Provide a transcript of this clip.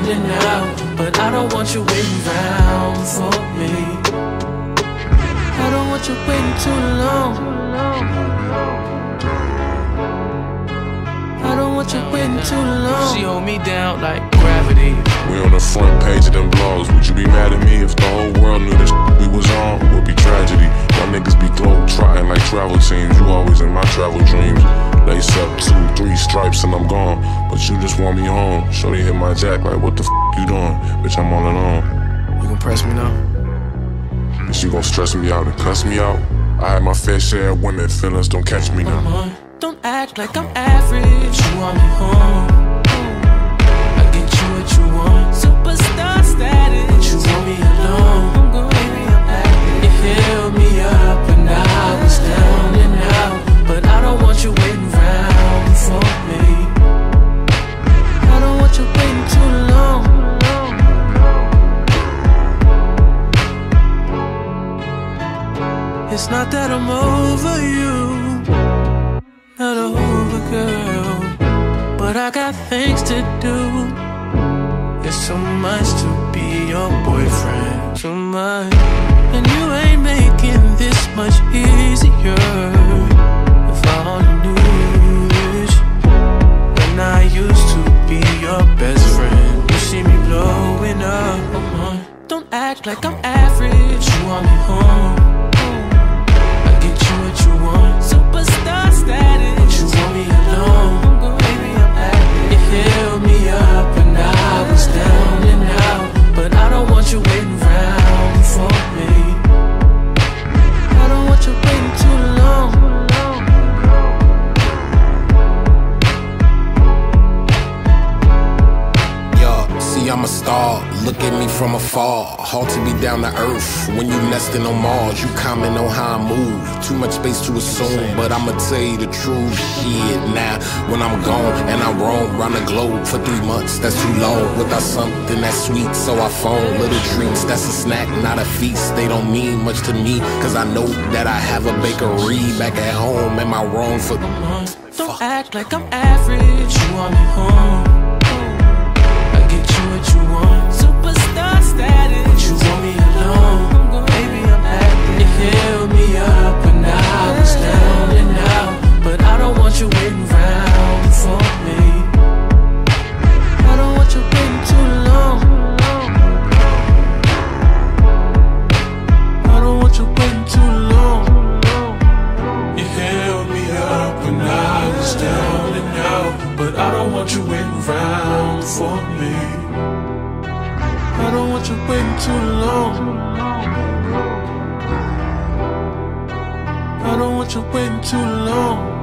down and out, but I don't want you waiting round for me. I don't want you waiting too long. I don't want you waiting too long. She hold me down like gravity. We on the front page of them blogs. Would you be mad at me if the whole world knew this we was on? It would be tragedy. My niggas be globe-trotting like travel teams. You always in my travel dreams. Lace up 2, 3 stripes and I'm gone, but you just want me home. Shorty hit my jack like, what the f you doing? Bitch, I'm all alone. You gon' press me now? Bitch, you gon' stress me out and cuss me out? I had my fair share of women, feelings don't catch me now. Don't act like I'm average. You want me home, I get you what you want. Superstar status, but you want me alone. Baby, I'm acting. You held me up and I was down and out, but I don't want you waiting round for me. I don't want you waiting too long. It's not that I'm over you, not over, girl, but I got things to do. There's so much to be your boyfriend, too much, and you ain't making this much easier. If I only knew this, when I used to be your best friend. You see me blowing up. Don't act like I'm average. You want me home, I get you what you want. Superstar status, but you want me alone. Baby, I'm acting. You held me up and I was down and out, but I don't want you waiting round for me. I don't want you waiting too long. Yo, see I'm a star, look at me from afar. Hard to be down to earth when you nesting on Mars. You comment on how I move, too much space to assume, but I'ma tell you the truth. Shit, now when I'm gone and I roam round the globe for 3 months, that's too long without something that's sweet. So I phone little treats, that's a snack, not a feast. They don't mean much to me, cause I know that I have a bakery back at home. Am I wrong for Don't act like I'm average. You want me home, I get you what you want. Superstar status, but you want me alone. Baby, I'm acting. You held me up and I was down and out, but I don't want you waiting round for me. I don't want you waiting too long. I don't want you waiting too long. You held me up and I was down and out, but I don't want you waiting round for me. I don't want you waiting too long. I don't want you waiting too long.